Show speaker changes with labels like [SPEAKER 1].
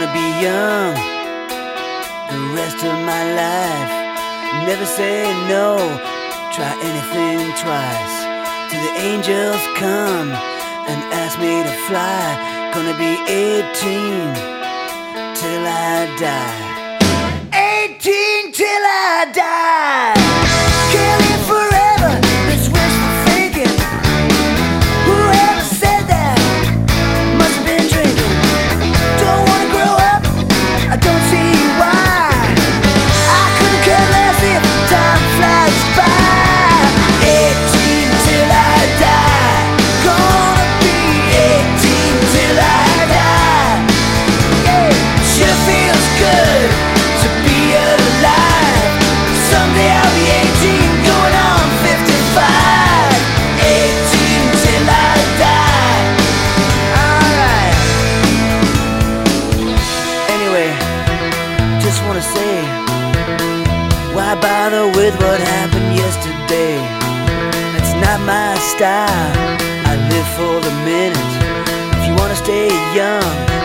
[SPEAKER 1] Gonna be young the rest of my life. Never say no, try anything twice. Till the angels come and ask me to fly. Gonna be 18 till I die. 18 till I die. Can't live forever, it's wishful thinking. Whoever said that must have been drinking. Don't wanna grow up, I don't see why. I couldn't care less if time flies by. 18 till I die. Gonna be 18 till I die. Yeah, sure feels good to be alive. Someday I'll be 18, going on 55. 18 till I die. Alright. Anyway, just wanna say, why bother with what happened yesterday? That's not my style, I live for the minute. If you wanna stay young,